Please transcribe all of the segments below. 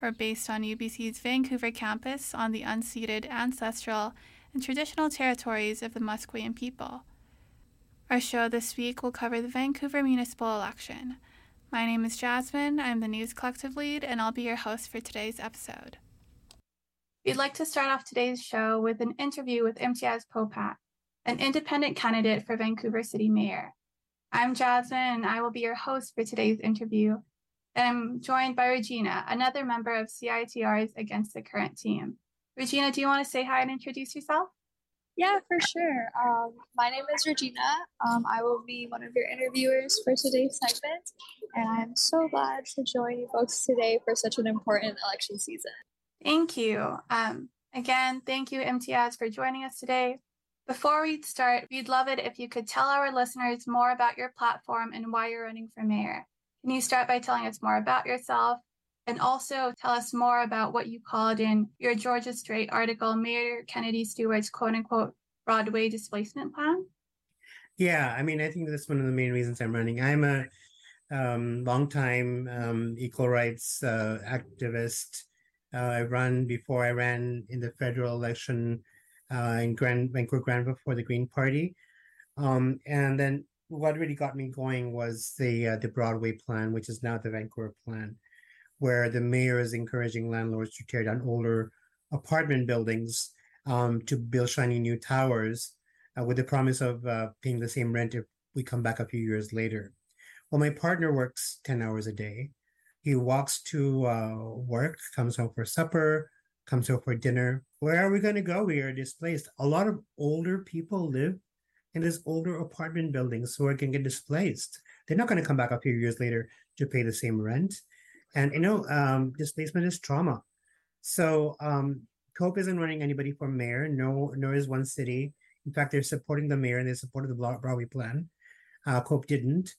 We're based on UBC's Vancouver campus on the unceded, ancestral, and traditional territories of the Musqueam people. Our show this week will cover the Vancouver municipal election. My name is Jasmine, I'm the News Collective lead, and I'll be your host for today's episode. We'd like to start off today's show with an interview with Imtiaz Popat, an independent candidate for Vancouver City Mayor. I'm Jasmine, and I will be your host for today's interview. And I'm joined by Regina, another member of CITR's Against the Current team. Regina, do you want to say hi and introduce yourself? Yeah, for sure. My name is Regina. I will be one of your interviewers for today's segment, and I'm so glad to join you folks today for such an important election season. Thank you. Again, thank you, Imtiaz, for joining us today. Before we start, we'd love it if you could tell our listeners more about your platform and why you're running for mayor. Can you start by telling us more about yourself and also tell us more about what you called in your Georgia Straight article, Mayor Kennedy Stewart's quote-unquote Broadway displacement plan? Yeah, I think that's one of the main reasons I'm running. I'm a long-time equal rights activist. I ran before I ran in the federal election in Vancouver Granville for the Green Party. And then what really got me going was the Broadway plan, which is now the Vancouver plan, where the mayor is encouraging landlords to tear down older apartment buildings to build shiny new towers with the promise of paying the same rent if we come back a few years later. Well, my partner works 10 hours a day. He walks to work, comes home for supper, comes home for dinner. Where are we going to go? We are displaced. A lot of older people live in these older apartment buildings who are going to get displaced. They're not going to come back a few years later to pay the same rent. And, displacement is trauma. So COPE isn't running anybody for mayor, nor is One City. In fact, they're supporting the mayor and they supported the Broadway plan. COPE didn't.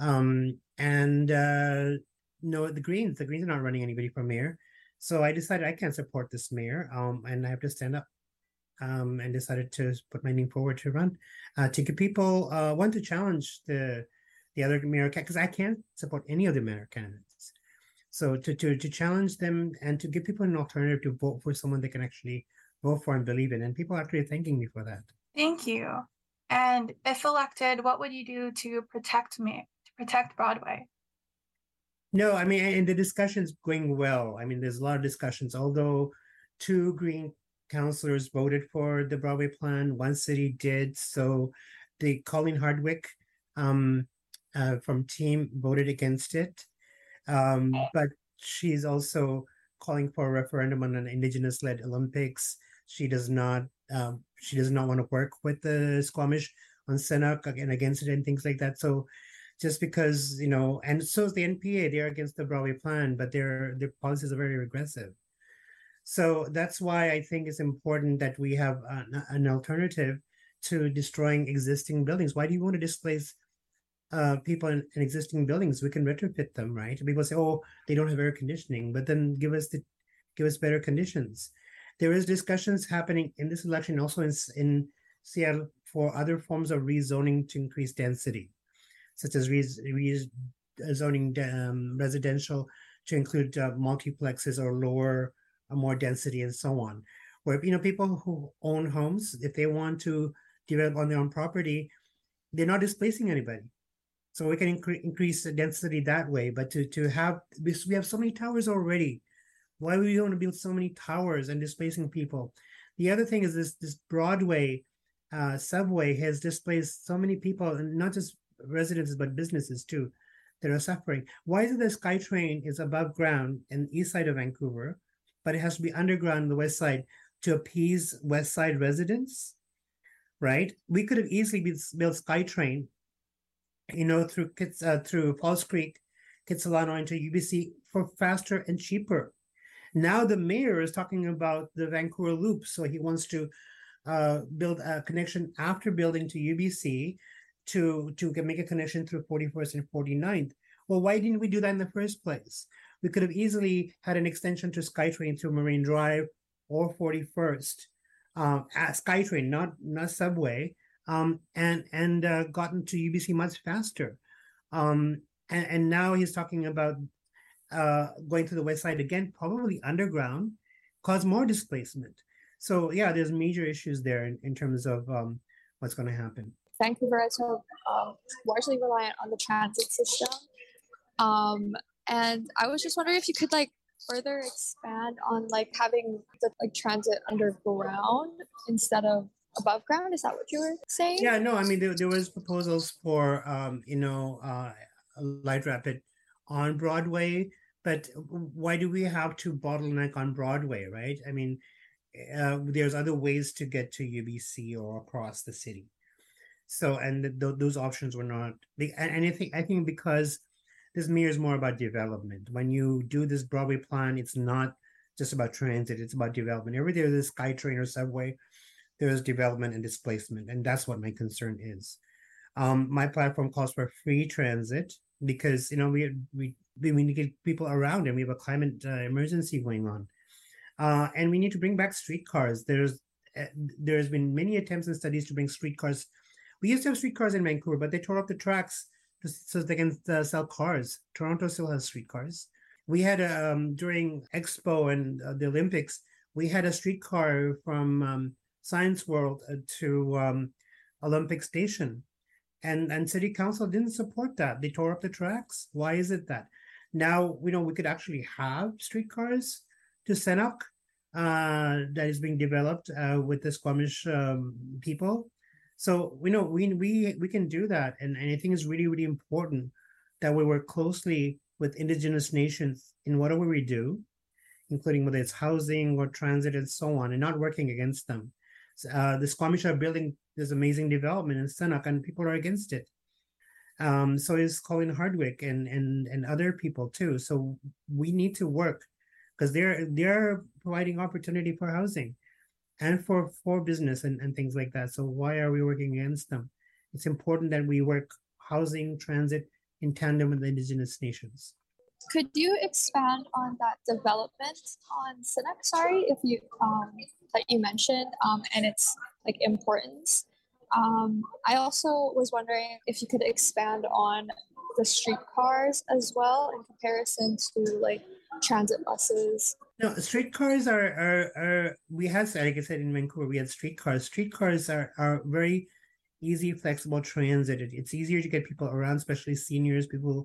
No, the Greens are not running anybody for mayor. So I decided I can't support this mayor and I have to stand up and decided to put my name forward to run to give people want to challenge the other mayor, because I can't support any of the mayor candidates. So to challenge them and to give people an alternative to vote for someone they can actually vote for and believe in. And people are actually thanking me for that. Thank you. And if elected, what would you do to protect Broadway? No, and the discussion's going well. There's a lot of discussions, although 2 Green councillors voted for the Broadway plan, One City did. So the Colleen Hardwick from team voted against it. But she's also calling for a referendum on an Indigenous-led Olympics. She does not want to work with the Squamish on Senate and against it and things like that. So just because, and so is the NPA, they're against the Broadway plan, but their policies are very regressive. So that's why I think it's important that we have an alternative to destroying existing buildings. Why do you want to displace people in existing buildings? We can retrofit them, right? People say, oh, they don't have air conditioning, but then give us better conditions. There is discussions happening in this election, also in Seattle, for other forms of rezoning to increase density, such as rezoning residential to include multiplexes or lower more density and so on. Where people who own homes, if they want to develop on their own property, they're not displacing anybody. So we can increase the density that way. But to have, we have so many towers already. Why would we want to build so many towers and displacing people? The other thing is this Broadway subway has displaced so many people, and not just residents, but businesses too, that are suffering. Why is it the SkyTrain is above ground in the east side of Vancouver, but it has to be underground on the west side to appease west side residents, right? We could have easily built SkyTrain, through Falls Creek, Kitsilano into UBC for faster and cheaper. Now the mayor is talking about the Vancouver Loop, so he wants to build a connection after building to UBC to make a connection through 41st and 49th. Well, why didn't we do that in the first place? We could have easily had an extension to SkyTrain through Marine Drive or 41st, SkyTrain, not subway, and gotten to UBC much faster. And now he's talking about going to the west side again, probably underground, cause more displacement. So yeah, there's major issues there in terms of what's going to happen. Vancouver is so largely reliant on the transit system. Um, and I was just wondering if you could like further expand on like having the like transit underground instead of above ground. Is that what you were saying? Yeah, no, I mean there was proposals for light rapid on Broadway, but why do we have to bottleneck on Broadway, right? I mean, there's other ways to get to UBC or across the city. So, and those options were not. And I think because this mirrors more about development. When you do this Broadway plan, it's not just about transit; it's about development. Every day there's SkyTrain or subway, there's development and displacement, and that's what my concern is. My platform calls for free transit because we need to get people around, and we have a climate emergency going on, and we need to bring back streetcars. There's been many attempts and studies to bring streetcars. We used to have streetcars in Vancouver, but they tore up the tracks so they can sell cars. Toronto still has streetcars. We had during Expo and the Olympics, we had a streetcar from Science World to Olympic Station, and City Council didn't support that. They tore up the tracks. Why is it that? Now we could actually have streetcars to Senak that is being developed with the Squamish people. So we can do that, and I think it's really, really important that we work closely with Indigenous nations in whatever we do, including whether it's housing or transit and so on, and not working against them. The Squamish are building this amazing development in Senak, and people are against it. So is Colin Hardwick and other people too. So we need to work because they're providing opportunity for housing and for business and things like that. So why are we working against them? It's important that we work housing, transit in tandem with the Indigenous nations. Could you expand on that development on Senak? Sorry, if you that you mentioned and its like importance. I also was wondering if you could expand on the streetcars as well in comparison to like transit buses. No, streetcars are we had, like I said, in Vancouver, we had streetcars. Streetcars are very easy, flexible transit. It's easier to get people around, especially seniors. People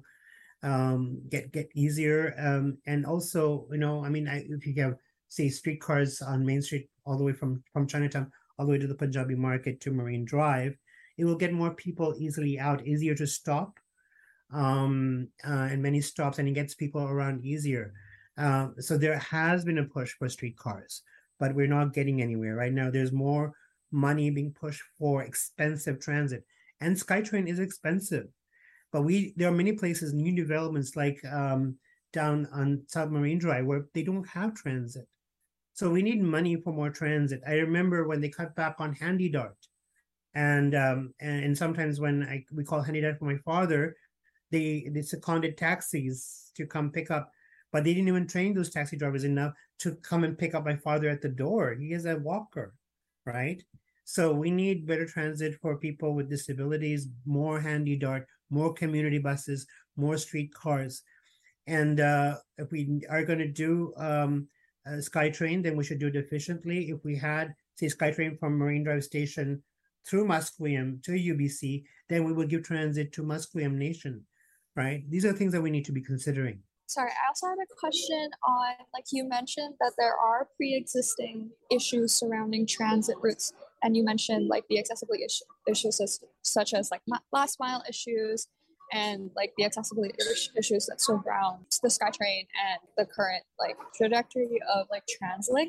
get easier. And also, I mean, if you have say streetcars on Main Street all the way from Chinatown all the way to the Punjabi Market to Marine Drive, it will get more people easily out, easier to stop, and many stops, and it gets people around easier. So there has been a push for streetcars, but we're not getting anywhere right now. There's more money being pushed for expensive transit, and SkyTrain is expensive. But there are many places, new developments like down on South Marine Drive where they don't have transit. So we need money for more transit. I remember when they cut back on Handy Dart, and sometimes when we call Handy Dart for my father, they seconded taxis to come pick up, but they didn't even train those taxi drivers enough to come and pick up my father at the door. He is a walker, right? So we need better transit for people with disabilities, more Handy Dart, more community buses, more streetcars. And if we are going to do SkyTrain, then we should do it efficiently. If we had, say, SkyTrain from Marine Drive Station through Musqueam to UBC, then we would give transit to Musqueam Nation, right? These are things that we need to be considering. Sorry, I also had a question on, like you mentioned that there are pre-existing issues surrounding transit routes, and you mentioned like the accessibility issues such as like last mile issues and like the accessibility issues that surround the SkyTrain and the current like trajectory of like TransLink.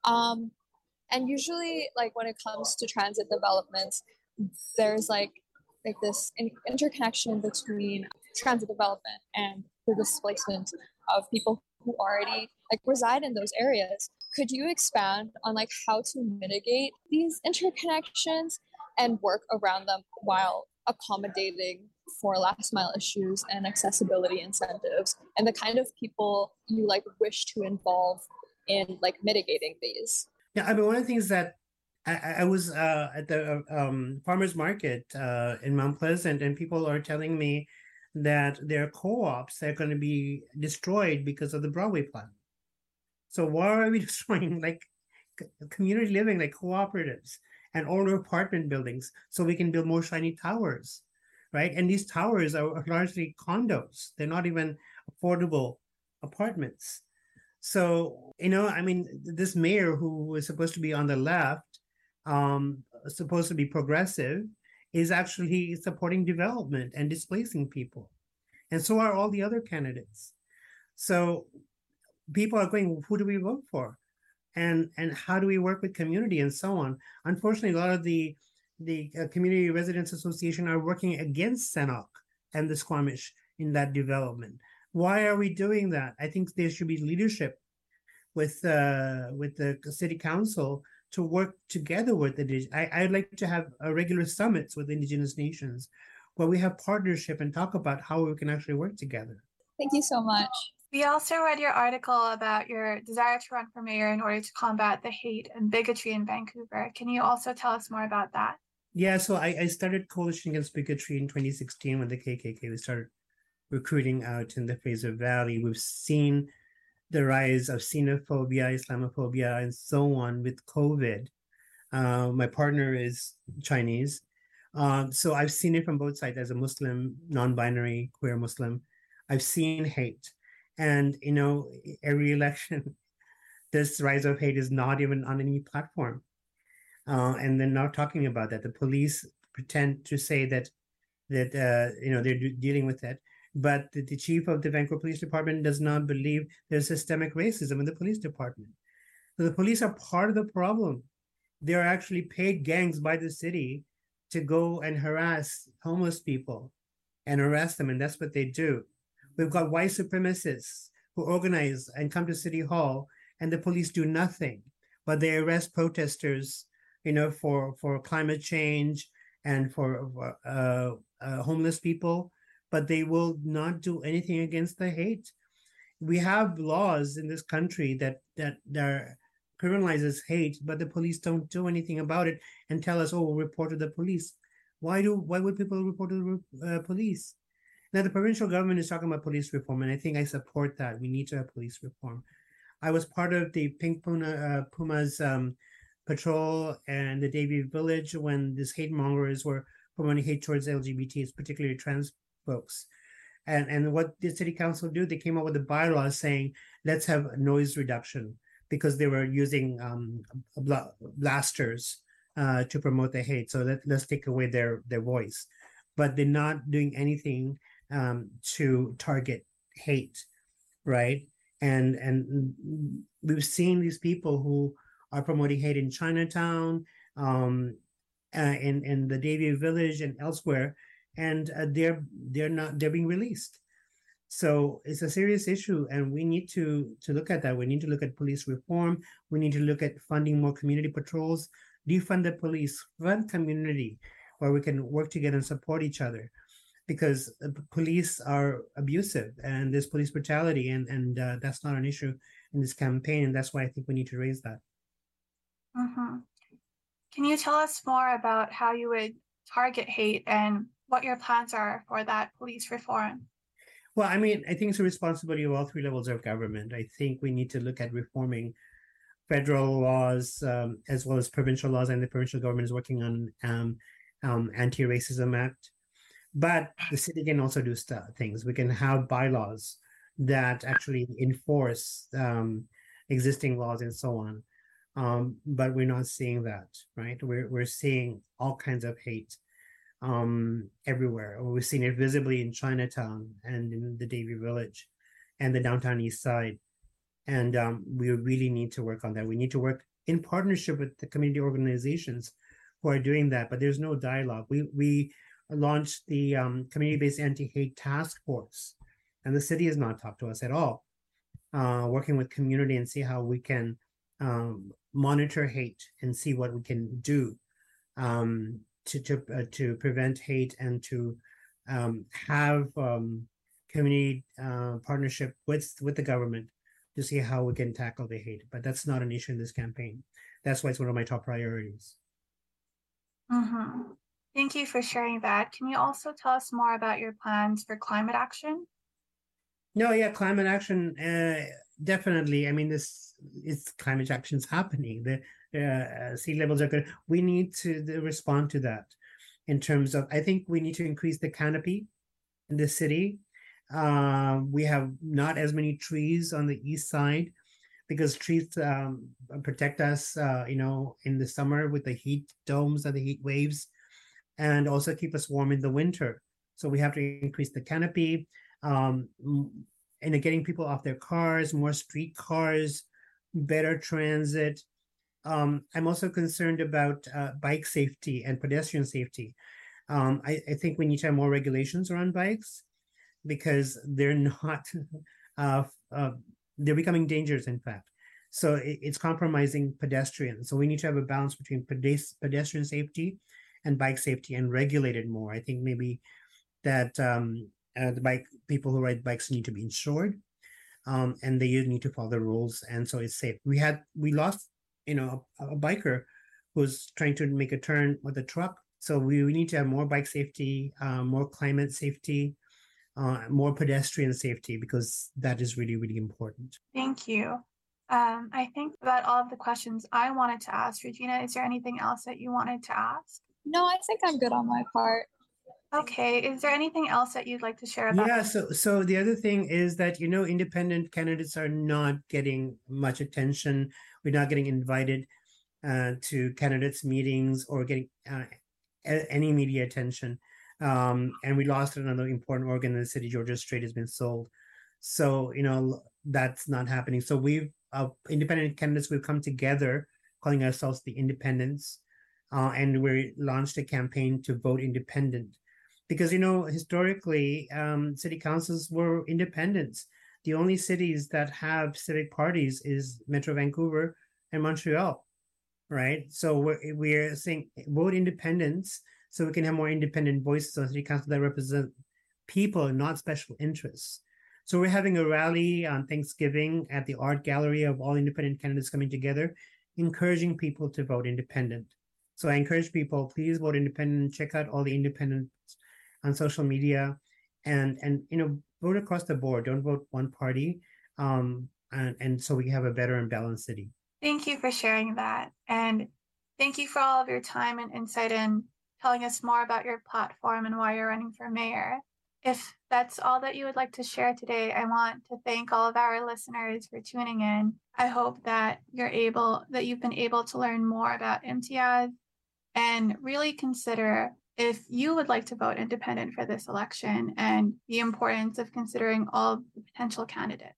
And usually like when it comes to transit developments, there's like this interconnection between transit development and the displacement of people who already like reside in those areas. Could you expand on like how to mitigate these interconnections and work around them while accommodating for last mile issues and accessibility incentives and the kind of people you like wish to involve in like mitigating these? Yeah, I mean, one of the things that I was at the farmers market in Mount Pleasant, and people are telling me that there are co-ops that are going to be destroyed because of the Broadway plan. So why are we destroying like community living, like cooperatives and older apartment buildings, so we can build more shiny towers, right? And these towers are largely condos. They're not even affordable apartments. So, I mean, this mayor who was supposed to be on the left, supposed to be progressive, is actually supporting development and displacing people. And so are all the other candidates. So people are going, who do we vote for? And how do we work with community and so on? Unfortunately, a lot of the Community Residents Association are working against CENOC and the Squamish in that development. Why are we doing that? I think there should be leadership with the city council to work together with the. I'd like to have regular summits with indigenous nations where we have partnership and talk about how we can actually work together. Thank you so much. We also read your article about your desire to run for mayor in order to combat the hate and bigotry in Vancouver. Can you also tell us more about that? Yeah, so I started Coalition Against Bigotry in 2016 when the KKK started recruiting out in the Fraser Valley. We've seen the rise of xenophobia, Islamophobia, and so on with COVID. My partner is Chinese. So I've seen it from both sides as a Muslim, non-binary, queer Muslim. I've seen hate. And, every election, this rise of hate is not even on any platform. And they're not talking about that. The police pretend to say that they're dealing with it. But the chief of the Vancouver Police Department does not believe there's systemic racism in the police department. So the police are part of the problem. They're actually paid gangs by the city to go and harass homeless people and arrest them, and that's what they do. We've got white supremacists who organize and come to City Hall, and the police do nothing, but they arrest protesters, for climate change and for homeless people, but they will not do anything against the hate. We have laws in this country that criminalizes hate, but the police don't do anything about it and tell us, oh, we'll report to the police. Why would people report to the police? Now, the provincial government is talking about police reform, and I think I support that. We need to have police reform. I was part of the Pink Pumas patrol and the Davie Village when these hate mongers were promoting hate towards LGBTs, particularly trans folks. And what did city council do? They came up with a bylaw saying, let's have noise reduction, because they were using blasters to promote the hate. So let's take away their voice. But they're not doing anything to target hate, right? And we've seen these people who are promoting hate in Chinatown, in the Davie Village and elsewhere, and they're being released. So it's a serious issue, and we need to look at that. We need to look at police reform. We need to look at funding more community patrols, defund the police, fund community, where we can work together and support each other, because police are abusive and there's police brutality, and that's not an issue in this campaign, and that's why I think we need to raise that. Mm-hmm. Can you tell us more about how you would target hate and what your plans are for that police reform? Well, I mean, I think it's a responsibility of all three levels of government. I think we need to look at reforming federal laws as well as provincial laws, and the provincial government is working on Anti-Racism Act. But the city can also do things. We can have bylaws that actually enforce existing laws and so on. But we're not seeing that, right? We're seeing all kinds of hate everywhere. We've seen it visibly in Chinatown and in the Davie Village and the downtown east side. And we really need to work on that. We need to work in partnership with the community organizations who are doing that, but there's no dialogue. We launched the community-based anti-hate task force, and the city has not talked to us at all, working with community and see how we can monitor hate and see what we can do to prevent hate and to have community partnership with the government to see how we can tackle the hate. But that's not an issue in this campaign. That's why it's one of my top priorities. Mm-hmm. Thank you for sharing that. Can you also tell us more about your plans for climate action? No, yeah, climate action, definitely. I mean, this is climate action's happening. The sea levels are good. We need to respond to that in terms of, I think we need to increase the canopy in the city. We have not as many trees on the east side because trees protect us, in the summer with the heat domes and the heat waves, and also keep us warm in the winter. So we have to increase the canopy, um, and getting people off their cars, more street cars, better transit. I'm also concerned about bike safety and pedestrian safety. I think we need to have more regulations around bikes because they're not, uh, uh, they're becoming dangerous, in fact. So it's compromising pedestrians. So we need to have a balance between pedestrian safety and bike safety and regulate it more. I think maybe that the bike people who ride bikes need to be insured, and they need to follow the rules, and so it's safe. We lost, a biker who's trying to make a turn with a truck. So we need to have more bike safety, more climate safety, more pedestrian safety, because that is really, really important. Thank you. I think about all of the questions I wanted to ask. Regina, is there anything else that you wanted to ask? No, I think I'm good on my part. Okay, is there anything else that you'd like to share about? Yeah, so the other thing is that, independent candidates are not getting much attention. We're not getting invited to candidates meetings or getting any media attention. And we lost another important organ in the city. Georgia Strait has been sold. So, that's not happening. So independent candidates, we've come together calling ourselves the Independents. And we launched a campaign to vote independent. Because, historically, city councils were independents. The only cities that have civic parties is Metro Vancouver and Montreal, right? So we're saying vote independence so we can have more independent voices on city council that represent people, not special interests. So we're having a rally on Thanksgiving at the art gallery of all independent candidates coming together, encouraging people to vote independent. So I encourage people, please vote independent. Check out all the independents on social media, and vote across the board. Don't vote one party, and so we have a better and balanced city. Thank you for sharing that, and thank you for all of your time and insight in telling us more about your platform and why you're running for mayor. If that's all that you would like to share today, I want to thank all of our listeners for tuning in. I hope that you've been able to learn more about Imtiaz and really consider if you would like to vote independent for this election and the importance of considering all the potential candidates.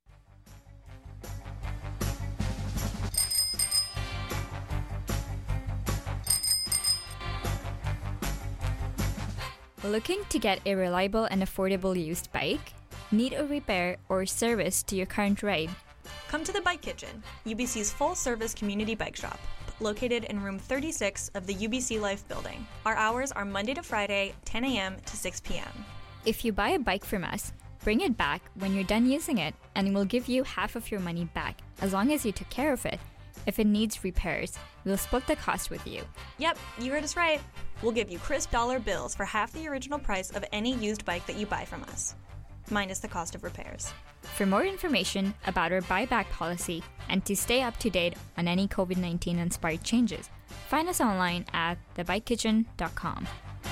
Looking to get a reliable and affordable used bike? Need a repair or service to your current ride? Come to the Bike Kitchen, UBC's full-service community bike shop, located in room 36 of the UBC Life building. Our hours are Monday to Friday, 10 a.m. to 6 p.m. If you buy a bike from us, bring it back when you're done using it, and we'll give you half of your money back, as long as you took care of it. If it needs repairs, we'll split the cost with you. Yep, you heard us right. We'll give you crisp dollar bills for half the original price of any used bike that you buy from us, minus the cost of repairs. For more information about our buyback policy and to stay up to date on any COVID-19 inspired changes, find us online at thebikekitchen.com.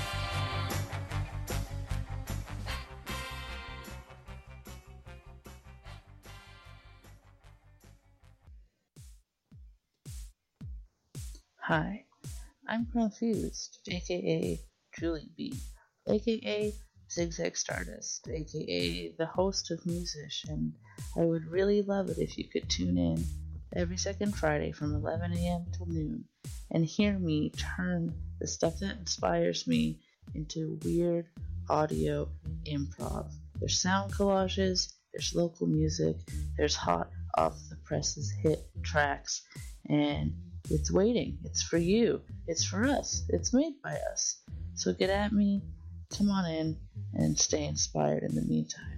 Hi, I'm Confused, aka Julie B, aka Zigzag Stardust, aka the host of Musician. I would really love it if you could tune in every second Friday from 11 a.m. till noon and hear me turn the stuff that inspires me into weird audio improv. There's sound collages, there's local music, there's hot off the presses hit tracks, and it's waiting. It's for you. It's for us. It's made by us. So get at me, come on in, and stay inspired in the meantime.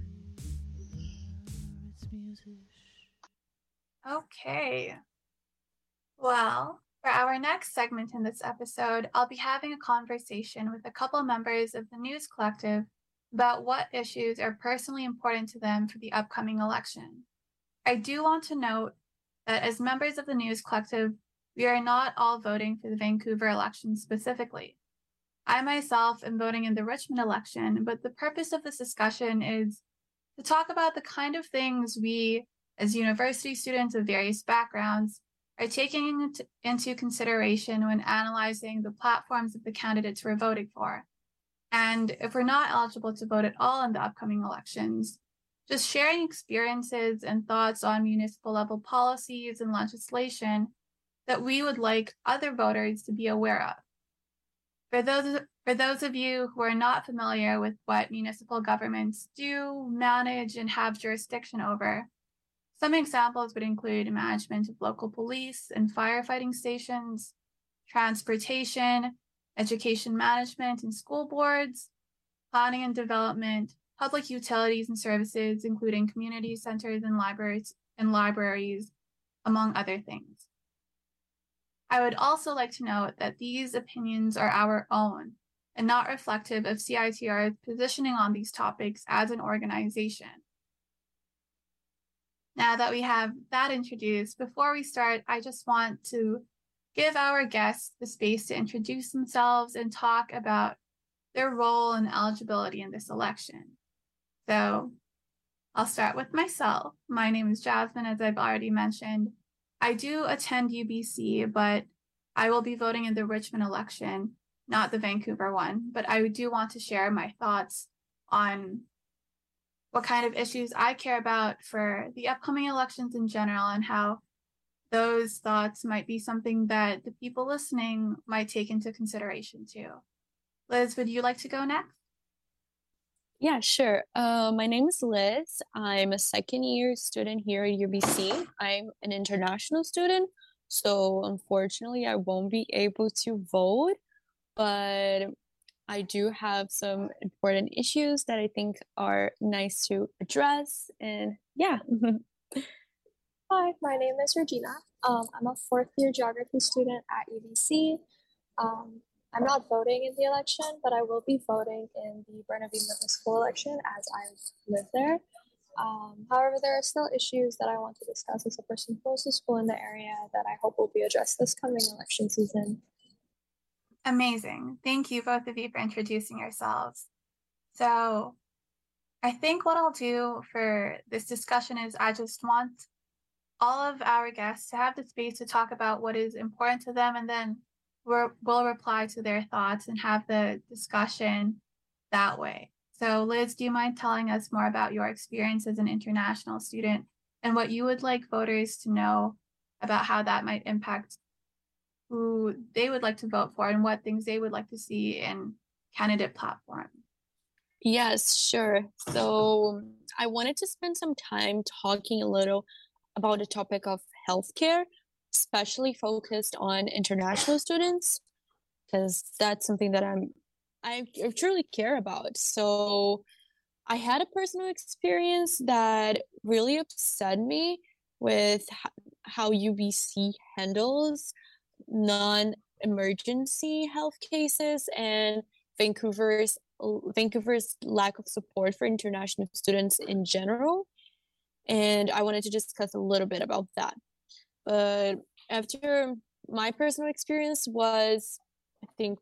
Okay. Well, For our next segment in this episode, I'll be having a conversation with a couple members of the News Collective about what issues are personally important to them for the upcoming election. I do want to note that as members of the News Collective, we are not all voting for the Vancouver election specifically. I myself am voting in the Richmond election, but the purpose of this discussion is to talk about the kind of things we, as university students of various backgrounds, are taking into consideration when analyzing the platforms of the candidates we're voting for. And if we're not eligible to vote at all in the upcoming elections, just sharing experiences and thoughts on municipal level policies and legislation that we would like other voters to be aware of. For those of you who are not familiar with what municipal governments do, manage, and have jurisdiction over, some examples would include management of local police and firefighting stations, transportation, education management and school boards, planning and development, public utilities and services, including community centers and libraries, among other things. I would also like to note that these opinions are our own and not reflective of CITR's positioning on these topics as an organization. Now that we have that introduced, before we start, I just want to give our guests the space to introduce themselves and talk about their role and eligibility in this election. So I'll start with myself. My name is Jasmine, as I've already mentioned. I do attend UBC, but I will be voting in the Richmond election, not the Vancouver one. But I do want to share my thoughts on what kind of issues I care about for the upcoming elections in general and how those thoughts might be something that the people listening might take into consideration too. Liz, would you like to go next? Yeah, sure. My name is Liz. I'm a second-year student here at UBC. I'm an international student, so unfortunately I won't be able to vote, but I do have some important issues that I think are nice to address, and yeah. Hi, my name is Regina. I'm a fourth-year geography student at UBC. I'm not voting in the election, but I will be voting in the Burnaby Middle School election as I live there. However, there are still issues that I want to discuss as a person close to school in the area that I hope will be addressed this coming election season. Amazing. Thank you, both of you, for introducing yourselves. So I think what I'll do for this discussion is I just want all of our guests to have the space to talk about what is important to them, and then we'll reply to their thoughts and have the discussion that way. So Liz, do you mind telling us more about your experience as an international student and what you would like voters to know about how that might impact who they would like to vote for and what things they would like to see in candidate platforms? Yes, sure. So I wanted to spend some time talking a little about the topic of healthcare, especially focused on international students, because that's something that I truly care about. So I had a personal experience that really upset me with how UBC handles non-emergency health cases and Vancouver's lack of support for international students in general. And I wanted to discuss a little bit about that. But after my personal experience was, I think,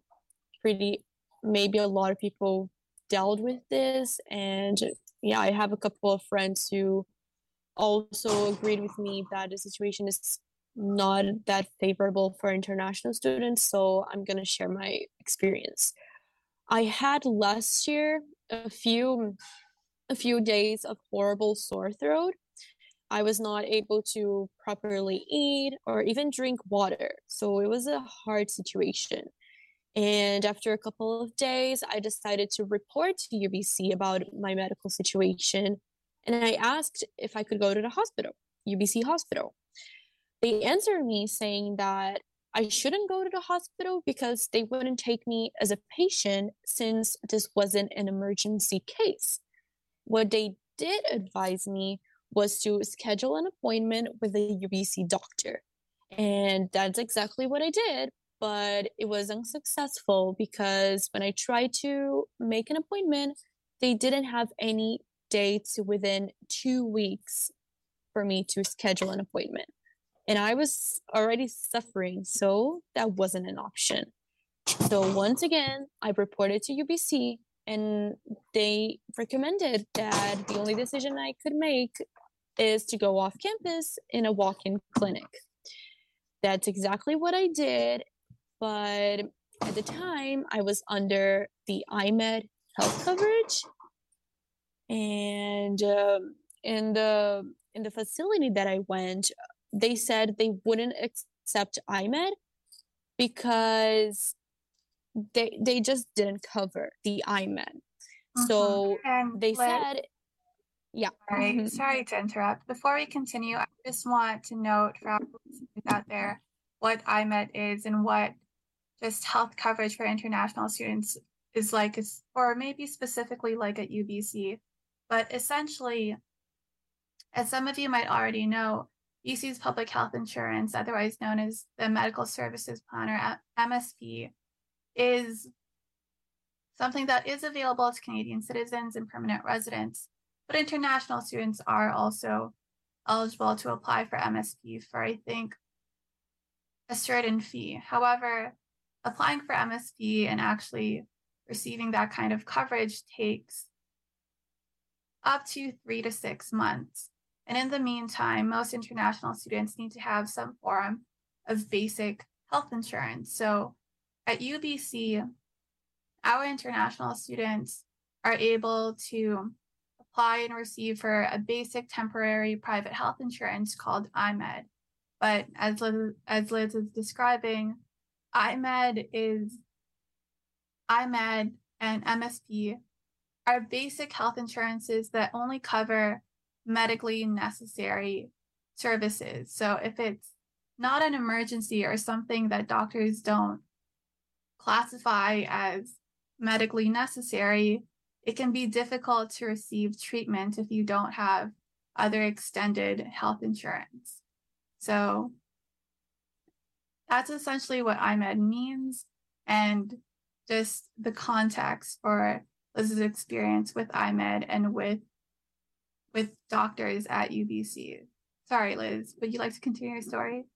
maybe a lot of people dealt with this. And yeah, I have a couple of friends who also agreed with me that the situation is not that favorable for international students. So I'm going to share my experience. I had last year a few days of horrible sore throat. I was not able to properly eat or even drink water. So it was a hard situation. And after a couple of days, I decided to report to UBC about my medical situation. And I asked if I could go to the hospital, UBC hospital. They answered me saying that I shouldn't go to the hospital because they wouldn't take me as a patient since this wasn't an emergency case. What they did advise me was to schedule an appointment with a UBC doctor. And that's exactly what I did. But it was unsuccessful because when I tried to make an appointment, they didn't have any dates within 2 weeks for me to schedule an appointment. And I was already suffering, so that wasn't an option. So once again, I reported to UBC, and they recommended that the only decision I could make is to go off campus in a walk-in clinic. That's exactly what I did, but at the time I was under the IMED health coverage, and in the facility that I went, they said they wouldn't accept IMED because they just didn't cover the IMED. So And they Liz, said, yeah. sorry to interrupt. Before we continue, I just want to note for our listeners out there what IMED is and what just health coverage for international students is like, or maybe specifically like at UBC. But essentially, as some of you might already know, BC's public health insurance, otherwise known as the Medical Services Plan or MSP, is something that is available to Canadian citizens and permanent residents, but international students are also eligible to apply for MSP for, I think, a certain fee. However, applying for MSP and actually receiving that kind of coverage takes up to 3 to 6 months. And in the meantime, most international students need to have some form of basic health insurance. So at UBC, our international students are able to apply and receive for a basic temporary private health insurance called IMED. But as Liz is describing, IMED and MSP are basic health insurances that only cover medically necessary services. So if it's not an emergency or something that doctors don't classify as medically necessary, it can be difficult to receive treatment if you don't have other extended health insurance. So that's essentially what IMED means, and just the context for Liz's experience with IMED and with doctors at UBC. Sorry, Liz, would you like to continue your story?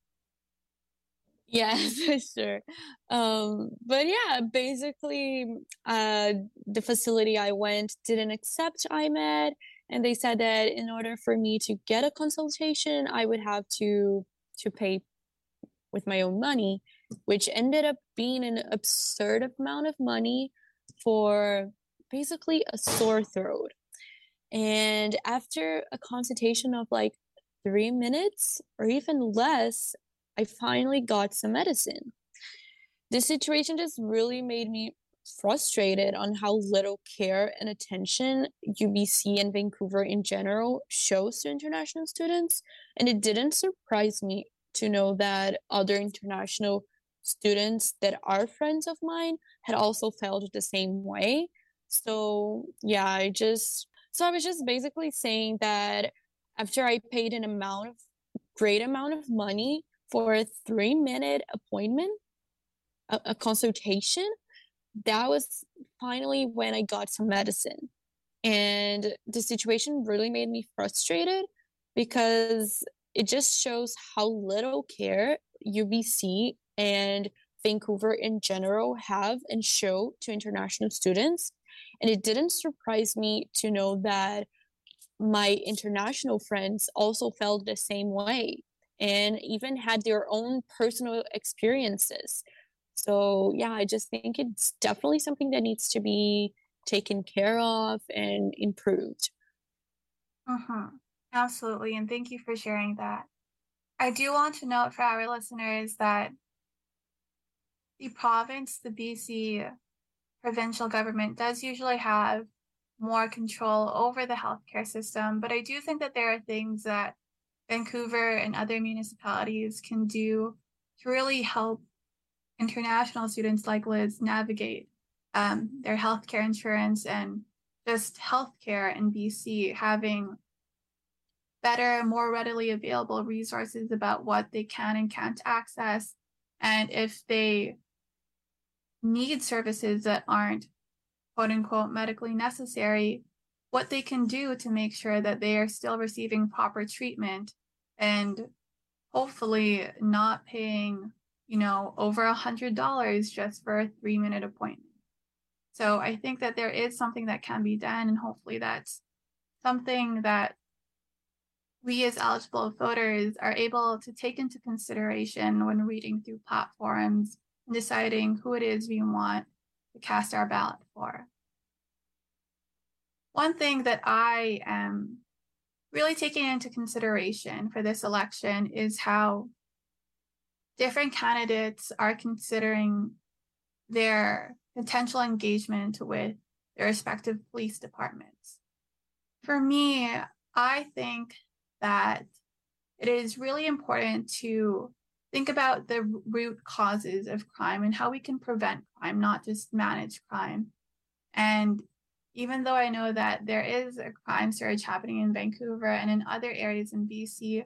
Yes, sure. But yeah, basically, the facility I went didn't accept IMED, and they said that in order for me to get a consultation, I would have to pay with my own money, which ended up being an absurd amount of money for basically a sore throat. And after a consultation of like 3 minutes or even less, I finally got some medicine. This situation just really made me frustrated on how little care and attention UBC and Vancouver in general shows to international students. And it didn't surprise me to know that other international students that are friends of mine had also felt the same way. So yeah, I was just basically saying that after I paid great amount of money for a 3-minute appointment, a consultation, that was finally when I got some medicine. And the situation really made me frustrated because it just shows how little care UBC and Vancouver in general have and show to international students. And it didn't surprise me to know that my international friends also felt the same way and even had their own personal experiences. So yeah, I just think it's definitely something that needs to be taken care of and improved. Absolutely, and thank you for sharing that. I do want to note for our listeners that the province, the BC provincial government, does usually have more control over the healthcare system, but I do think that there are things that Vancouver and other municipalities can do to really help international students like Liz navigate their healthcare insurance and just healthcare in BC, having better, more readily available resources about what they can and can't access. And if they need services that aren't quote unquote medically necessary, what they can do to make sure that they are still receiving proper treatment and hopefully not paying, over $100 just for a 3-minute appointment. So I think that there is something that can be done, and hopefully that's something that we as eligible voters are able to take into consideration when reading through platforms and deciding who it is we want to cast our ballot for. One thing that I am really taking into consideration for this election is how different candidates are considering their potential engagement with their respective police departments. For me, I think that it is really important to think about the root causes of crime and how we can prevent crime, not just manage crime. And even though I know that there is a crime surge happening in Vancouver and in other areas in BC,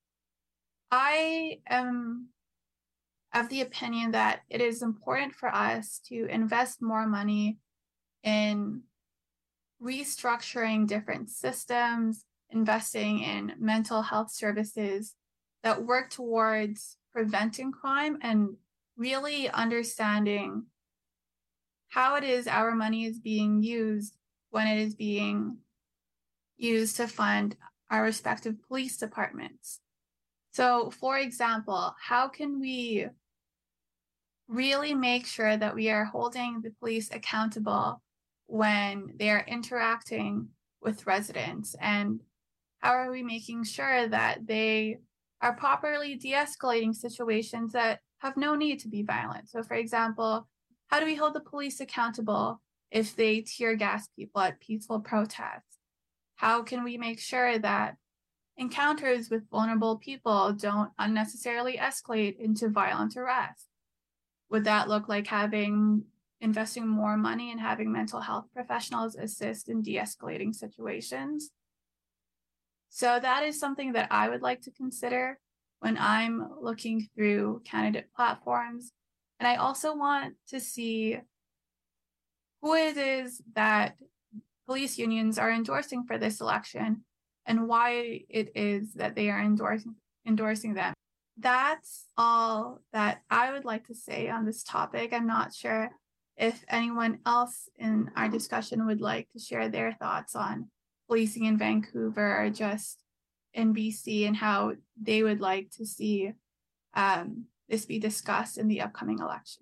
I am of the opinion that it is important for us to invest more money in restructuring different systems, investing in mental health services that work towards preventing crime and really understanding how it is our money is being used when it is being used to fund our respective police departments. So, for example, how can we really make sure that we are holding the police accountable when they are interacting with residents? And how are we making sure that they are properly de-escalating situations that have no need to be violent? So, for example, how do we hold the police accountable if they tear gas people at peaceful protests? How can we make sure that encounters with vulnerable people don't unnecessarily escalate into violent arrest? Would that look like investing more money and having mental health professionals assist in de-escalating situations? So that is something that I would like to consider when I'm looking through candidate platforms. And I also want to see who it is that police unions are endorsing for this election and why it is that they are endorsing them. That's all that I would like to say on this topic. I'm not sure if anyone else in our discussion would like to share their thoughts on policing in Vancouver or just in BC and how they would like to see this be discussed in the upcoming elections.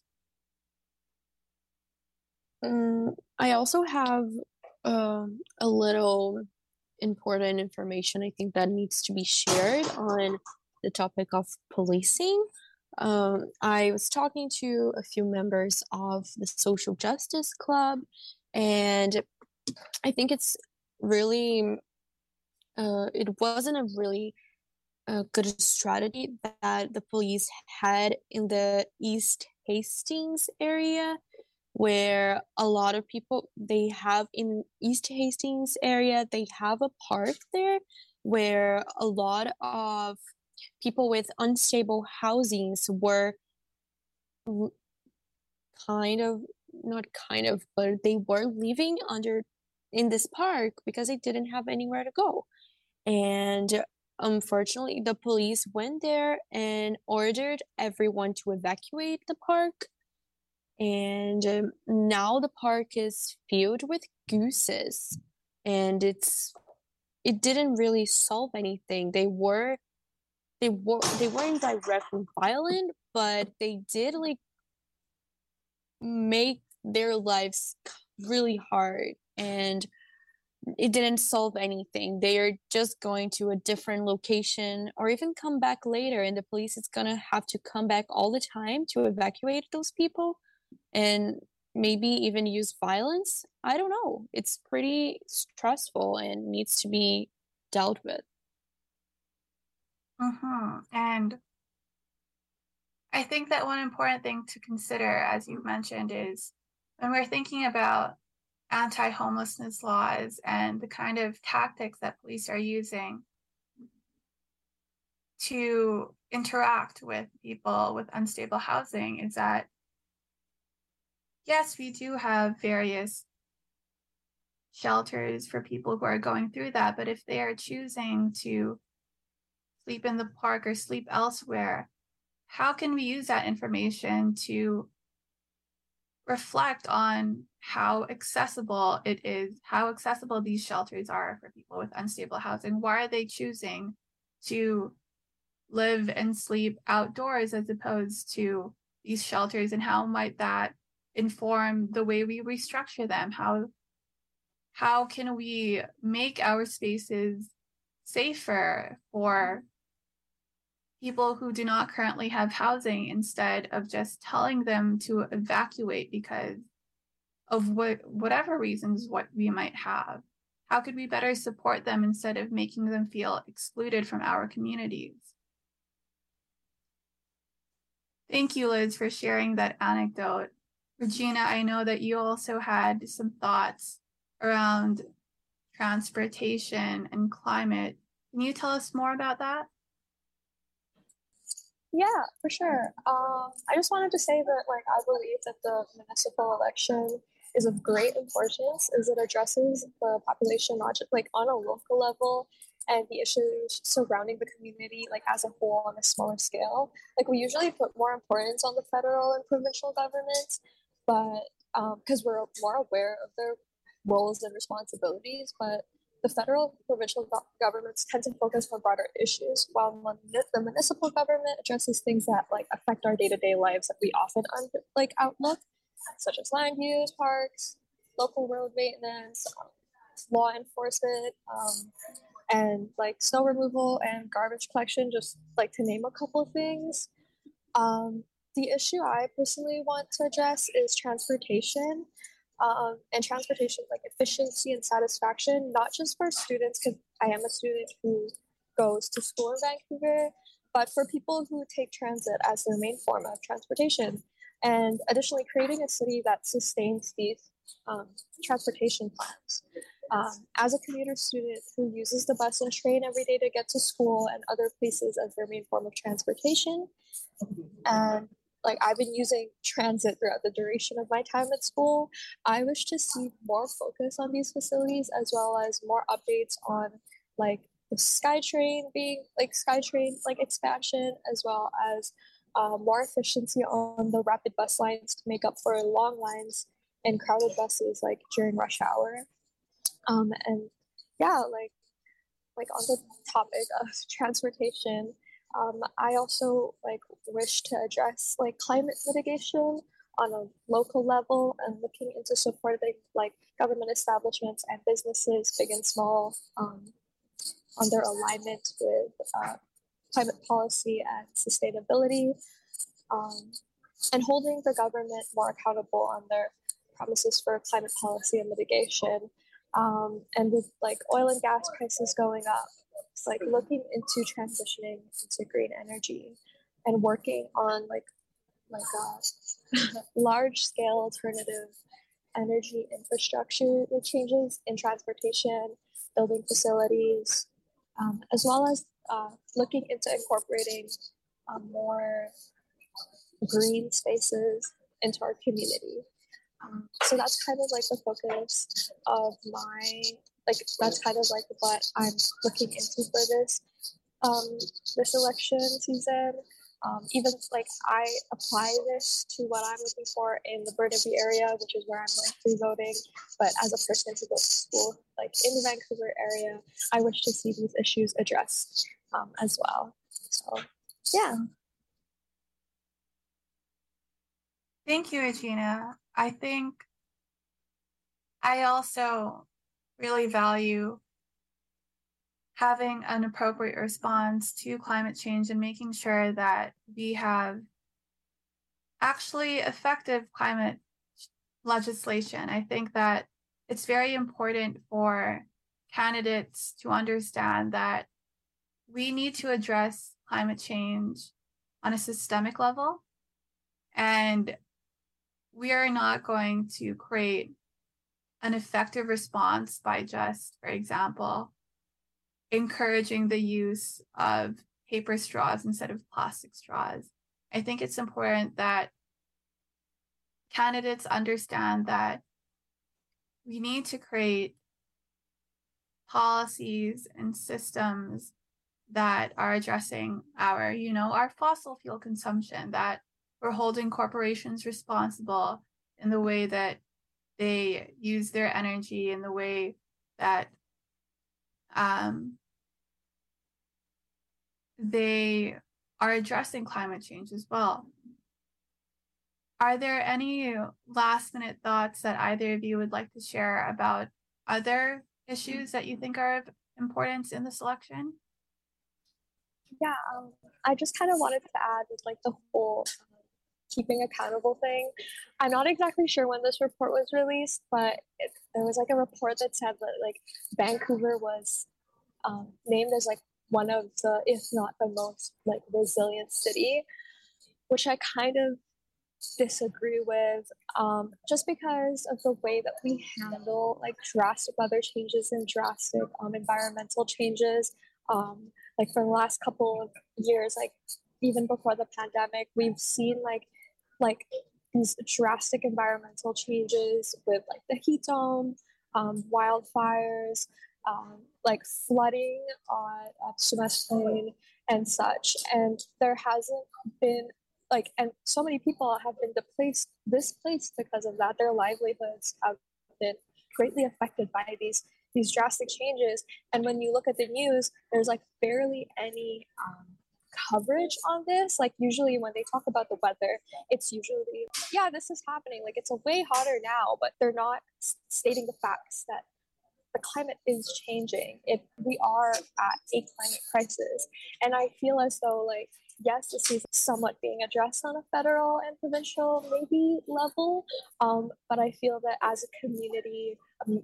I also have a little important information I think that needs to be shared on the topic of policing. I was talking to a few members of the Social Justice Club, and I think it's really, it wasn't a really good strategy that the police had in the East Hastings area, where a lot of people, they have in East Hastings area, they have a park there where a lot of people with unstable housings were but they were living in this park because they didn't have anywhere to go. And unfortunately, the police went there and ordered everyone to evacuate the park. And now the park is filled with gooses, and it didn't really solve anything. They weren't directly violent, but they did make their lives really hard, and it didn't solve anything. They are just going to a different location or even come back later, and the police is gonna have to come back all the time to evacuate those people and maybe even use violence. I don't know. It's pretty stressful and needs to be dealt with. And I think that one important thing to consider, as you mentioned, is when we're thinking about anti-homelessness laws and the kind of tactics that police are using, to interact with people with unstable housing is that, yes, we do have various shelters for people who are going through that, but if they are choosing to sleep in the park or sleep elsewhere, how can we use that information to reflect on how accessible it is, how accessible these shelters are for people with unstable housing? Why are they choosing to live and sleep outdoors as opposed to these shelters, and how might that inform the way we restructure them? How can we make our spaces safer for people who do not currently have housing, instead of just telling them to evacuate because of whatever reasons what we might have? How could we better support them instead of making them feel excluded from our communities? Thank you, Liz, for sharing that anecdote. Regina, I know that you also had some thoughts around transportation and climate. Can you tell us more about that? Yeah, for sure. I just wanted to say that, like, I believe that the municipal election is of great importance, as it addresses the population not just like on a local level and the issues surrounding the community, like as a whole, on a smaller scale. Like, we usually put more importance on the federal and provincial governments, but because we're more aware of their roles and responsibilities, but the federal provincial governments tend to focus on broader issues, while the municipal government addresses things that like affect our day-to-day lives that we often outlook, such as land use, parks, local road maintenance, law enforcement, and like snow removal and garbage collection, just like to name a couple of things. The issue I personally want to address is transportation. And transportation, like efficiency and satisfaction, not just for students, because I am a student who goes to school in Vancouver, but for people who take transit as their main form of transportation. And additionally, creating a city that sustains these transportation plans. As a commuter student who uses the bus and train every day to get to school and other places as their main form of transportation, and like I've been using transit throughout the duration of my time at school, I wish to see more focus on these facilities, as well as more updates on like the SkyTrain expansion, as well as more efficiency on the rapid bus lines to make up for long lines and crowded buses like during rush hour. And yeah, like on the topic of transportation, I also like wish to address like climate mitigation on a local level and looking into supporting like government establishments and businesses, big and small, on their alignment with climate policy and sustainability, and holding the government more accountable on their promises for climate policy and mitigation. And with like oil and gas prices going up, it's like looking into transitioning into green energy and working on like large scale alternative energy infrastructure changes in transportation, building facilities, as well as looking into incorporating more green spaces into our community. So that's kind of like the focus of that's kind of like what I'm looking into for this election season. Even like I apply this to what I'm looking for in the Burnaby area, which is where I'm going to be voting. But as a person who goes to school like in the Vancouver area, I wish to see these issues addressed as well. So yeah. Thank you, Regina. I think I also really value having an appropriate response to climate change and making sure that we have actually effective climate legislation. I think that it's very important for candidates to understand that we need to address climate change on a systemic level, and we are not going to create an effective response by just, for example, encouraging the use of paper straws instead of plastic straws. I think it's important that candidates understand that we need to create policies and systems that are addressing our fossil fuel consumption, that we're holding corporations responsible in the way that they use their energy, in the way that they are addressing climate change as well. Are there any last minute thoughts that either of you would like to share about other issues that you think are of importance in this election? Yeah, I just kind of wanted to add with like the whole keeping accountable thing. I'm not exactly sure when this report was released, but there was like a report that said that like Vancouver was named as like one of the, if not the most like resilient city, which I kind of disagree with, just because of the way that we handle like drastic weather changes and drastic environmental changes. Like for the last couple of years, like even before the pandemic, we've seen like these drastic environmental changes with like the heat dome, wildfires, like flooding on Sumas Plain and such. And there hasn't been and so many people have been displaced because of that. Their livelihoods have been greatly affected by these drastic changes. And when you look at the news, there's like barely any coverage on this. Like usually when they talk about the weather, it's usually, yeah, this is happening. Like it's a way hotter now, but they're not stating the facts that the climate is changing. We are at a climate crisis. And I feel as though like, yes, this is somewhat being addressed on a federal and provincial maybe level, but I feel that as a community,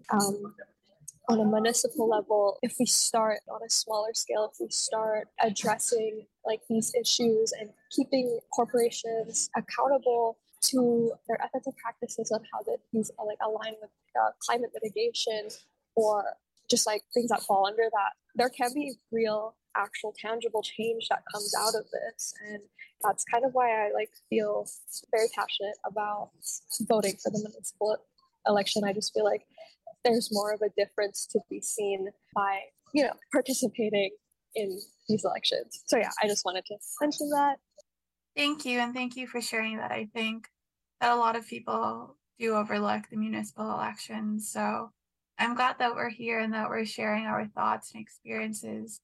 on a municipal level, if we start on a smaller scale, if we start addressing like these issues and keeping corporations accountable to their ethical practices on how these like align with climate mitigation or just like things that fall under that, there can be real, actual, tangible change that comes out of this. And that's kind of why I like feel very passionate about voting for the municipal election. I just feel like there's more of a difference to be seen by, participating in these elections. So yeah, I just wanted to mention that. Thank you. And thank you for sharing that. I think that a lot of people do overlook the municipal elections. So I'm glad that we're here and that we're sharing our thoughts and experiences.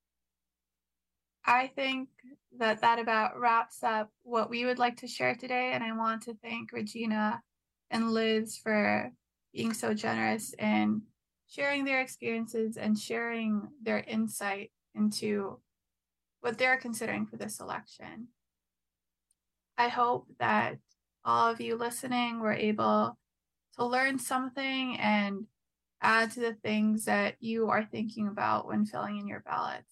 I think that about wraps up what we would like to share today. And I want to thank Regina and Liz for being so generous in sharing their experiences and sharing their insight into what they're considering for this election. I hope that all of you listening were able to learn something and add to the things that you are thinking about when filling in your ballots.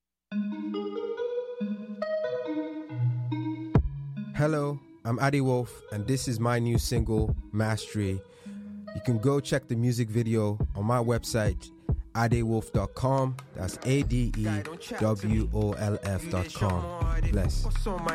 Hello, I'm Adi Wolf, and this is my new single, Mastery. You can go check the music video on my website, adewolf.com. That's ADEWOLF.com. Bless.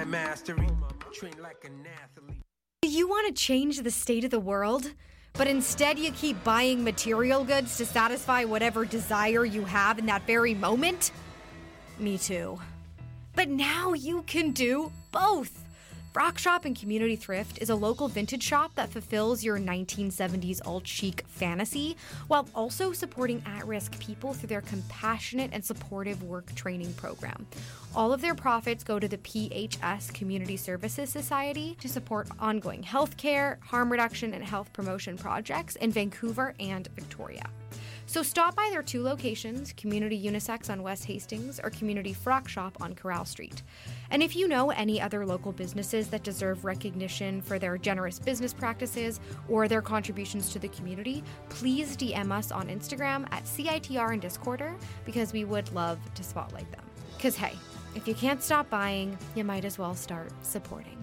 You want to change the state of the world, but instead you keep buying material goods to satisfy whatever desire you have in that very moment? Me too. But now you can do both. Frock Shop and Community Thrift is a local vintage shop that fulfills your 1970s alt-chic fantasy while also supporting at-risk people through their compassionate and supportive work training program. All of their profits go to the PHS Community Services Society to support ongoing healthcare, harm reduction, and health promotion projects in Vancouver and Victoria. So stop by their two locations, Community Unisex on West Hastings or Community Frock Shop on Corral Street. And if you know any other local businesses that deserve recognition for their generous business practices or their contributions to the community, please DM us on Instagram at CITR and Discorder because we would love to spotlight them. Because hey, if you can't stop buying, you might as well start supporting.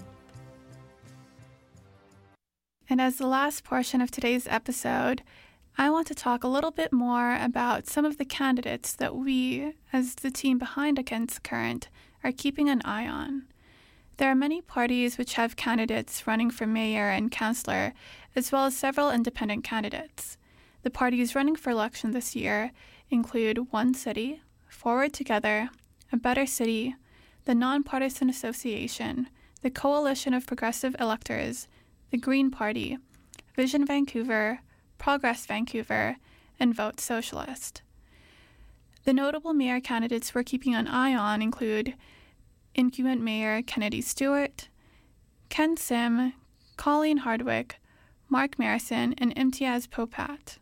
And as the last portion of today's episode, I want to talk a little bit more about some of the candidates that we, as the team behind Against the Current, are keeping an eye on. There are many parties which have candidates running for mayor and councillor, as well as several independent candidates. The parties running for election this year include One City, Forward Together, A Better City, the Nonpartisan Association, the Coalition of Progressive Electors, the Green Party, Vision Vancouver, Progress Vancouver, and Vote Socialist. The notable mayor candidates we're keeping an eye on include incumbent Mayor Kennedy Stewart, Ken Sim, Colleen Hardwick, Mark Marison, and Imtiaz Popat.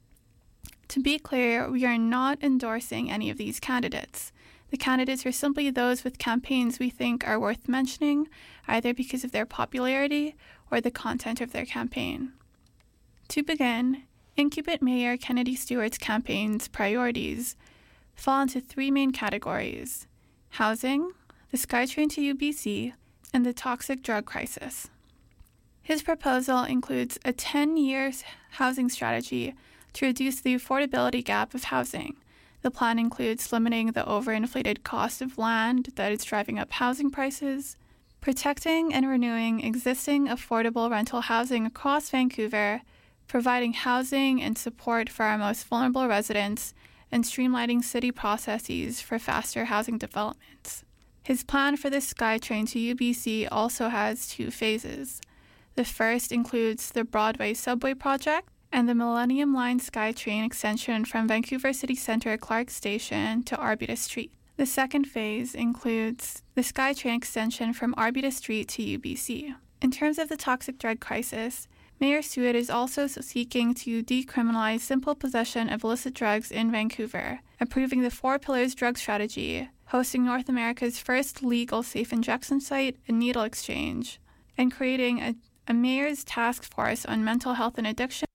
To be clear, we are not endorsing any of these candidates. The candidates are simply those with campaigns we think are worth mentioning, either because of their popularity or the content of their campaign. To begin, incumbent Mayor Kennedy Stewart's campaign's priorities fall into three main categories: housing, the SkyTrain to UBC, and the toxic drug crisis. His proposal includes a 10-year housing strategy to reduce the affordability gap of housing. The plan includes limiting the overinflated cost of land that is driving up housing prices, protecting and renewing existing affordable rental housing across Vancouver, providing housing and support for our most vulnerable residents, and streamlining city processes for faster housing developments. His plan for the SkyTrain to UBC also has two phases. The first includes the Broadway Subway project and the Millennium Line SkyTrain extension from Vancouver City Centre Clark Station to Arbutus Street. The second phase includes the SkyTrain extension from Arbutus Street to UBC. In terms of the toxic drug crisis, Mayor Stewart is also seeking to decriminalize simple possession of illicit drugs in Vancouver, approving the Four Pillars drug strategy, hosting North America's first legal safe injection site and needle exchange, and creating a mayor's task force on mental health and addiction.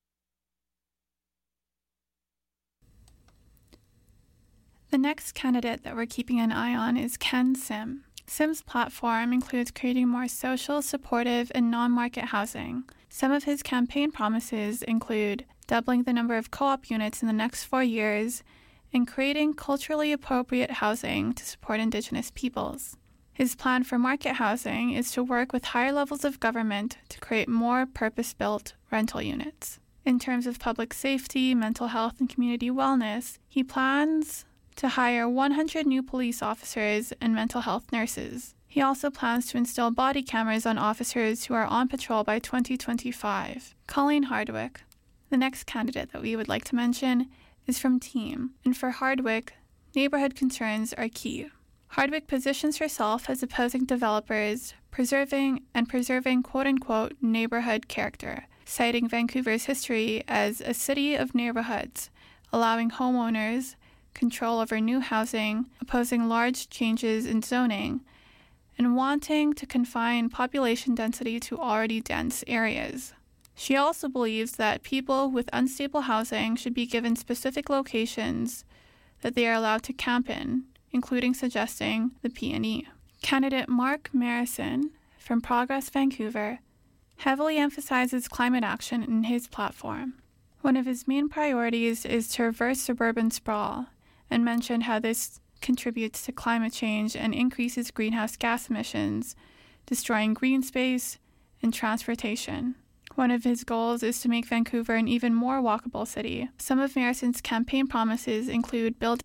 The next candidate that we're keeping an eye on is Ken Sim. Sim's platform includes creating more social, supportive, and non-market housing. Some of his campaign promises include doubling the number of co-op units in the next 4 years and creating culturally appropriate housing to support Indigenous peoples. His plan for market housing is to work with higher levels of government to create more purpose-built rental units. In terms of public safety, mental health, and community wellness, he plans to hire 100 new police officers and mental health nurses. He also plans to install body cameras on officers who are on patrol by 2025. Colleen Hardwick, the next candidate that we would like to mention, is from Team, and for Hardwick, neighborhood concerns are key. Hardwick positions herself as opposing developers, preserving quote-unquote neighborhood character, citing Vancouver's history as a city of neighborhoods, allowing homeowners control over new housing, opposing large changes in zoning, and wanting to confine population density to already dense areas. She also believes that people with unstable housing should be given specific locations that they are allowed to camp in, including suggesting the PNE. Candidate Mark Marison from Progress Vancouver heavily emphasizes climate action in his platform. One of his main priorities is to reverse suburban sprawl, and mentioned how this contributes to climate change and increases greenhouse gas emissions, destroying green space and transportation. One of his goals is to make Vancouver an even more walkable city. Some of Marison's campaign promises include building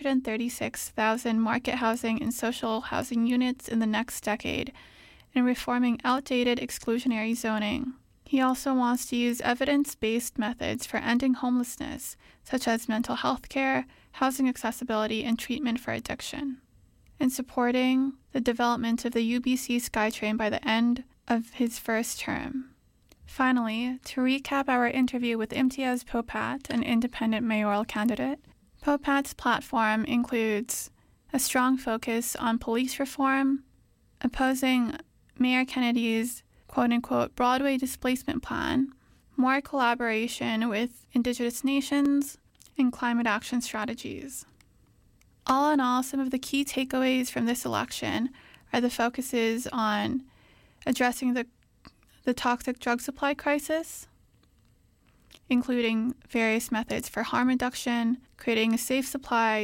136,000 market housing and social housing units in the next decade and reforming outdated exclusionary zoning. He also wants to use evidence-based methods for ending homelessness, such as mental health care, housing accessibility, and treatment for addiction, and supporting the development of the UBC SkyTrain by the end of his first term. Finally, to recap our interview with Imtiaz Popat, an independent mayoral candidate, Popat's platform includes a strong focus on police reform, opposing Mayor Kennedy's quote-unquote Broadway displacement plan, more collaboration with Indigenous nations, and climate action strategies. All in all, some of the key takeaways from this election are the focuses on addressing the toxic drug supply crisis, including various methods for harm reduction, creating a safe supply,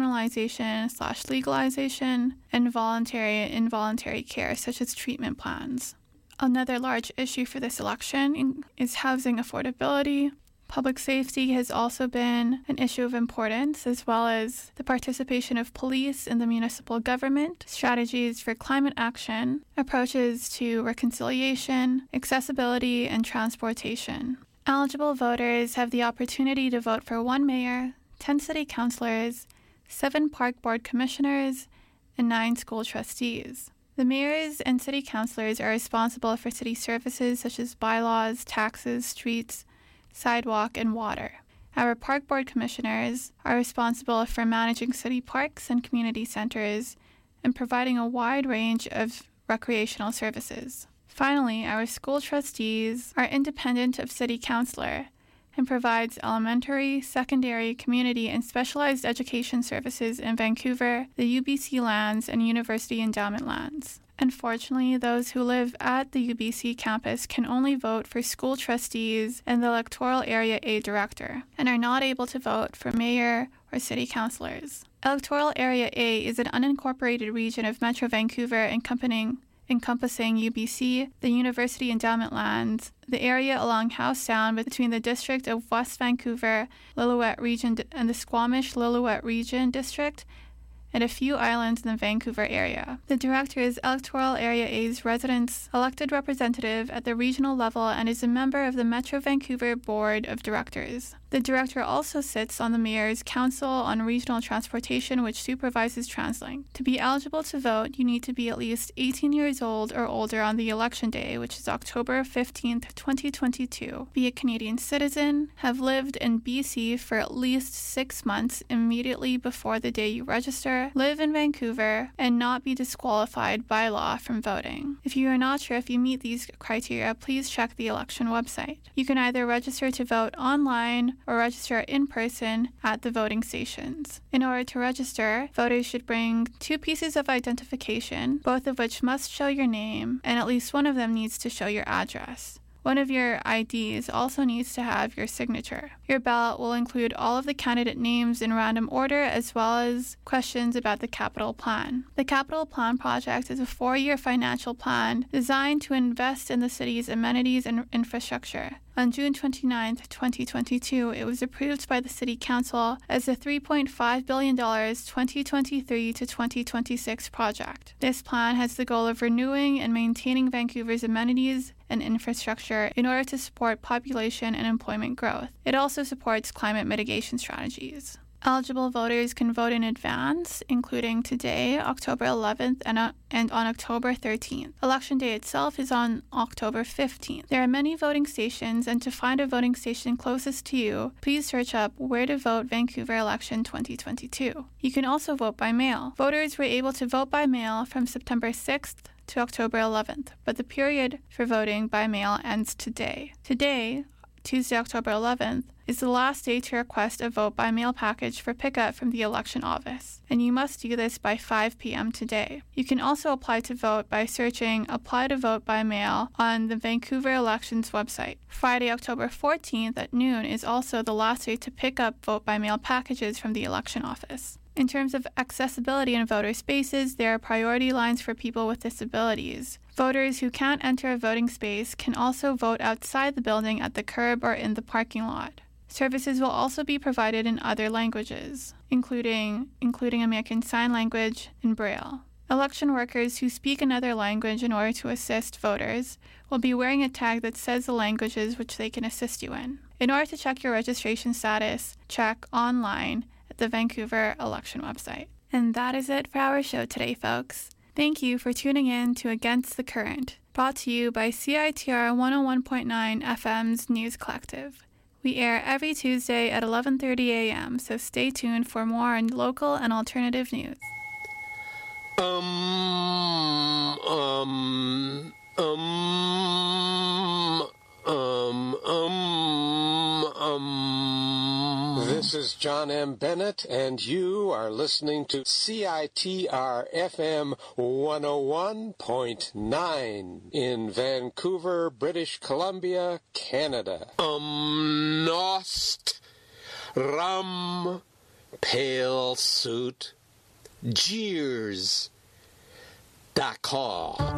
decriminalization/legalization, and voluntary and involuntary care, such as treatment plans. Another large issue for this election is housing affordability. Public safety has also been an issue of importance, as well as the participation of police in the municipal government, strategies for climate action, approaches to reconciliation, accessibility, and transportation. Eligible voters have the opportunity to vote for 1 mayor, 10 city councilors, 7 park board commissioners, and 9 school trustees. The mayors and city councilors are responsible for city services such as bylaws, taxes, streets, sidewalk, and water. Our park board commissioners are responsible for managing city parks and community centers and providing a wide range of recreational services. Finally, our school trustees are independent of city councilor and provides elementary, secondary, community, and specialized education services in Vancouver, the UBC lands, and university endowment lands. Unfortunately, those who live at the UBC campus can only vote for school trustees and the Electoral Area A director, and are not able to vote for mayor or city councilors. Electoral Area A is an unincorporated region of Metro Vancouver encompassing UBC, the University Endowment Lands, the area along Howe Sound between the district of West Vancouver, Lillooet Region, and the Squamish-Lillooet Region District, and a few islands in the Vancouver area. The director is Electoral Area A's residents' elected representative at the regional level and is a member of the Metro Vancouver Board of Directors. The director also sits on the Mayor's Council on Regional Transportation, which supervises TransLink. To be eligible to vote, you need to be at least 18 years old or older on the election day, which is October 15th, 2022, be a Canadian citizen, have lived in BC for at least 6 months immediately before the day you register, live in Vancouver, and not be disqualified by law from voting. If you are not sure if you meet these criteria, please check the election website. You can either register to vote online or register in person at the voting stations. In order to register, voters should bring 2 pieces of identification, both of which must show your name, and at least one of them needs to show your address. One of your IDs also needs to have your signature. Your ballot will include all of the candidate names in random order, as well as questions about the Capital Plan. The Capital Plan project is a 4-year financial plan designed to invest in the city's amenities and infrastructure. On June 29, 2022, it was approved by the City Council as a $3.5 billion 2023 to 2026 project. This plan has the goal of renewing and maintaining Vancouver's amenities and infrastructure in order to support population and employment growth. It also supports climate mitigation strategies. Eligible voters can vote in advance, including today, October 11th, and on October 13th. Election day itself is on October 15th. There are many voting stations, and to find a voting station closest to you, please search up Where to Vote Vancouver Election 2022. You can also vote by mail. Voters were able to vote by mail from September 6th to October 11th, but the period for voting by mail ends today. Today, Tuesday, October 11th, is the last day to request a vote-by-mail package for pickup from the election office, and you must do this by 5 p.m. today. You can also apply to vote by searching Apply to Vote by Mail on the Vancouver Elections website. Friday, October 14th at noon is also the last day to pick up vote-by-mail packages from the election office. In terms of accessibility in voter spaces, there are priority lines for people with disabilities. Voters who can't enter a voting space can also vote outside the building at the curb or in the parking lot. Services will also be provided in other languages, including American Sign Language and Braille. Election workers who speak another language in order to assist voters will be wearing a tag that says the languages which they can assist you in. In order to check your registration status, check online at the Vancouver election website. And that is it for our show today, folks. Thank you for tuning in to Against the Current, brought to you by CITR 101.9 FM's News Collective. We air every Tuesday at 11:30 a.m., so stay tuned for more on local and alternative news. This is is John M. Bennett, and you are listening to CITR FM 101.9 in Vancouver, British Columbia, Canada. Nost, Rum, Pale Suit, Jeers, D'accord.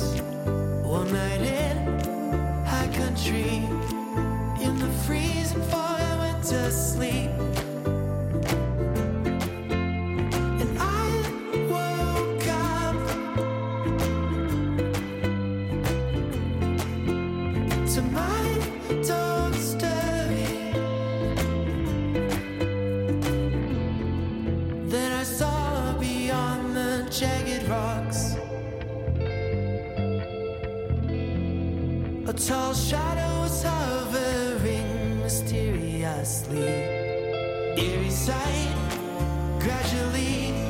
tree in the freezing box. A tall shadow was hovering mysteriously. Eerie sight, gradually